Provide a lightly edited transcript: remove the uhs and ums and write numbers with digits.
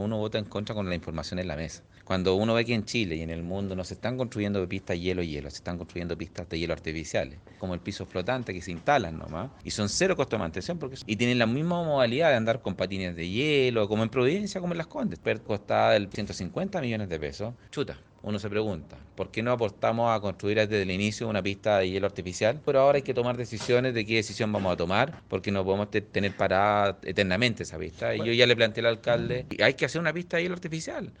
Uno vota en contra con la información en la mesa. Cuando uno ve que en Chile y en el mundo no se están construyendo pistas hielo, se están construyendo pistas de hielo artificiales, como el piso flotante que se instalan nomás, y son cero costo de mantención, y tienen la misma modalidad de andar con patines de hielo, como en Providencia, como en Las Condes. Costaba el 150 millones de pesos. Chuta, uno se pregunta, ¿por qué no aportamos a construir desde el inicio una pista de hielo artificial? Pero ahora hay que tomar decisiones de qué decisión vamos a tomar, porque no podemos tener parada eternamente esa pista. Y yo ya le planteé al alcalde, hay que hacer una pista de hielo artificial.